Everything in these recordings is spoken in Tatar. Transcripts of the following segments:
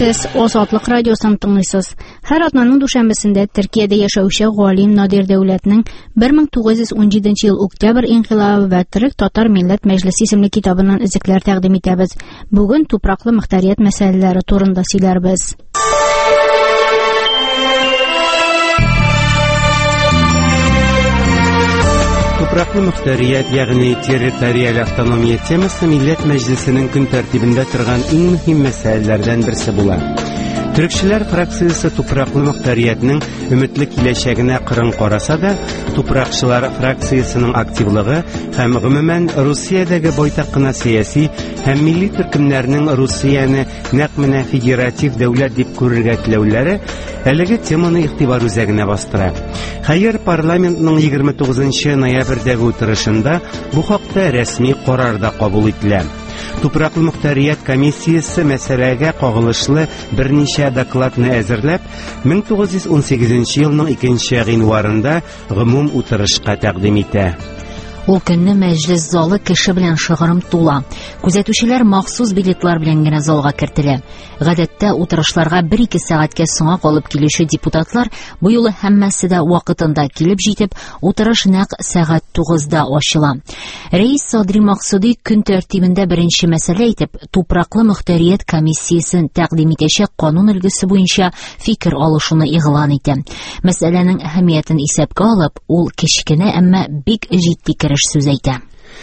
Сез Азатлык радиосын тыңлыйсыз. Һәр атнаның дүшәмбесендә Төркиядә яшәүче галим Надир Дәүләтнең 1917 ел Октябрь инкыйлабы ва Төрек татар милләт мәҗлесе исемле китабыннан изекләр тәкъдим итәбез. Бүген тупраклы мөхтәрият мәсьәләләре турында сөйләрбез. Тупраклы мөхтәрият, ягъни территориаль автономия темасы милләт мәҗлесенең көн тәртибендә торган иң мөһим мәсьәләләрдән берсе була. Төрекчеләр фракциясе тупраклы мөхтәриятның өметле киләчәгенә кырын караса да, тупракчылар фракциясының активлыгы һәм гомумән Русиядәге байтак кына сияси һәм милли төркемнәрнең Русияне нәкъ менә федератив дәүләт дип күрергә теләүләре әлеге теманы игътибар үзәгенә бастыра. Хәер, парламентның 29 ноябрьдәге утырышында бу хакта рәсми карар да кабул ителә. Тупраклы мөхтәрият комиссиясе мәсьәләгә кагылышлы берничә докладны әзерләп, 1918 елның 2 гыйнварында гомум утырышка тәкъдим итә. Ул көнне мәҗлес залы кеше белән шыгрым тула. Күзәтүчеләр махсус билетлар белән генә залга кертелә. Гадәттә утырышларга 1-2 сәгатькә соңга калып килүче депутатлар бу юлы һәммәсе дә вакытында килеп җитеп, утырыш нәкъ сәгать 9-да ачыла. Рәис Садри Максуди көн тәртибендә беренче мәсьәлә итеп тупраклы мөхтәрият комиссиясен тәкъдим итәчәк канун өлгесе буенча фикер алышуны игълан итә. Мәсьәләнең әһәмиятен исәпкә алып, ул кечкенә, әмма бик җитди сүз әйтә.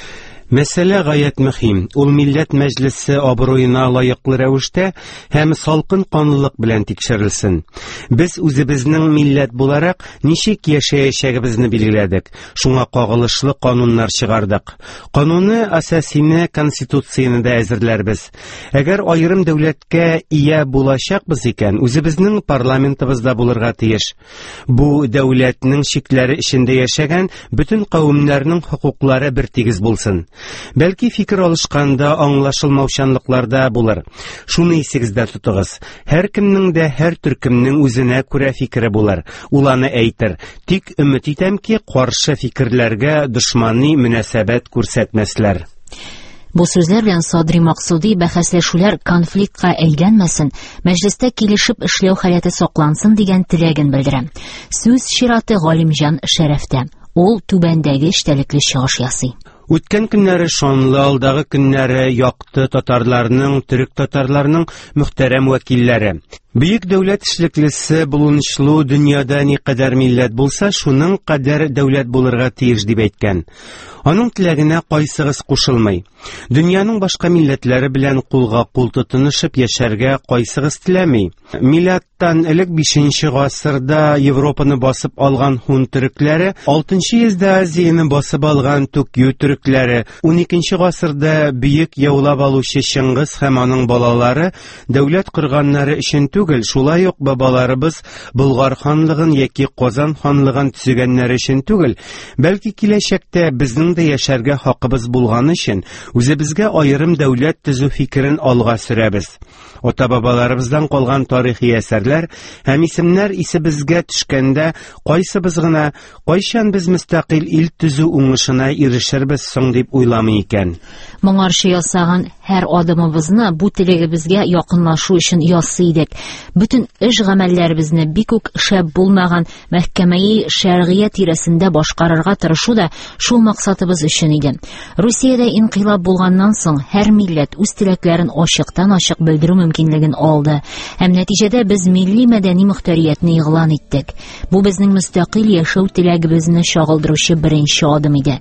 Мәсьәлә гаять мөһим. Ул милләт мәҗлесе абруена лаеклы рәвештә һәм салкын канлылык белән тикшерелсен. Без үзебезнең милләт буларак ничек яшәячәгебезне билгеләдек. Шуңа кагылышлы кануннар чыгардык. Кануны асасины конституцияны да әзерләрбез. Әгәр аерым дәүләткә ия булачакбыз икән, үзебезнең парламентыбызда булырга тиеш. Бу дәүләтнең чикләре эчендә яшәгән бөтен кавемнәрнең хокуклары бертигез булсын. Бәлки фикер алышканда аңлашылмаучанлыкларда булыр. Шуны исегездә тотыгыз. Һәр кемнең дә һәр төркемнең үзенә күрә фикере булыр. Ул аны әйтер. Тик өмет итәм ки, каршы фикерләргә дошмани мөнәсәбәт күрсәтмәсләр. Бу сүзләр белән Садри Максуди бәхәсләшүләр конфликтка әйләнмәсен, мәҗлестә килешеп эшләү халәте саклансын дигән теләген белдерә. Сүз чираты Галимҗан Шәрәфтә. Ул түбәндәге эчтәлекле чыгыш ясый. Үткән көннәре шанлы, алдагы көннәре якты татарларның, төрек татарларның мөхтәрәм вәкилләре. Бөек дәүләт эшлеклесе булынычлы дөньяда никадәр милләт булса, шуның кадәр дәүләт булырга тиеш дип әйткән. Аның теләгенә кайсыгыз кушылмый. Дөньяның башка милләтләре белән кулга-кул тотынышып яшәргә кайсыгыз теләми. Милләттән элек 5 гасырда Европаны басып алган хун төрекләре, 6 йөздә Азияны басып алган Тукью төрекләре, 12 гасырда бөек яулап алучы Чыңгыз һәм аның балалары дәүләт корганнары өчен түгел, шулай ук бабаларыбыз Болгар ханлыгын яки Казан ханлыгын төзегәннәр өчен түгел, бәлки киләчәктә безнең дә яшәргә хакыбыз булган өчен үзебезгә аерым дәүләт төзү фикерен алга сөрәбез. Ата-бабаларыбыздан калган тарихи әсәрләр һәм исемнәр исебезгә төшкәндә кайсыбыз гына, кайчан без мөстәкыйль ил төзү уңышына ирешербез соң дип уйламый икән. Моңарчы ясаган һәр адымыбызны бу теләгебезгә якынлашу өчен ясый идек. Бүтән эш гамәлләребезне бик үк шәп булмаган мәхкәмәи шәргыять тирәсендә башкарырга тырышу да шул максатыбыз өчен иде. Русиядә инкыйлаб булганнан соң һәр милләт үз теләкләрен ачыктан-ачык белдерү мөмкинлеген алды. Һәм нәтиҗәдә без милли мәдәни мөхтәриятне игълан иттек. Бу безнең мөстәкыйль яшәү теләгебезне чагылдыручы беренче адым иде.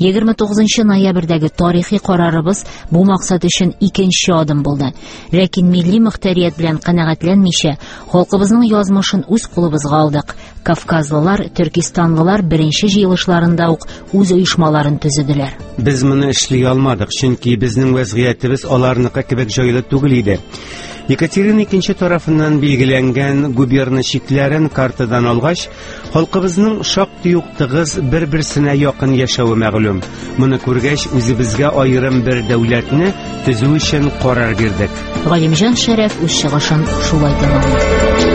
29 ноябрьдәге тарихи карарыбыз бу максат өчен икенче адым булды. Ләкин милли мөхтәрият белән канәгатьләнмичә, халкыбызның язмышын үз кулыбызга алдык. Кавказлылар, Төркистанлылар беренче җыелышларында ук үз оешмаларын төзеделәр. Без моны эшли алмадык, чөнки безнең вазгыятыбыз аларныкы кебек җайлы түгел иде. Екатерина II тарафыннан билгеләнгән губерна чикләрен картадан алгач, халкыбызның шактый ук тыгыз бер-берсенә якын яшәве мәгълүм. Моны күргәч, үзебезгә аерым бер дәүләтне төзү өчен карар бирдек. Галимҗан Шәрәф үз чыгышын шулай тәмамлады.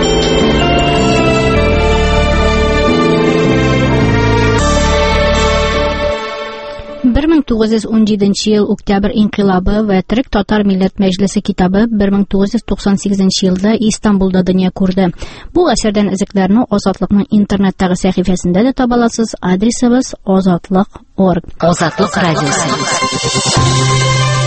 1917 ел Октябрь инкыйлабы ва Төрек татар милләт мәҗлесе китабы 1998 елда Истанбулда дөнья күрде. Бу әсәрдән өзекләрне Азатлыкның интернеттагы сәхифәсендә дә таба аласыз. Адресыбыз azatlıq.org. Азатлык радиосы.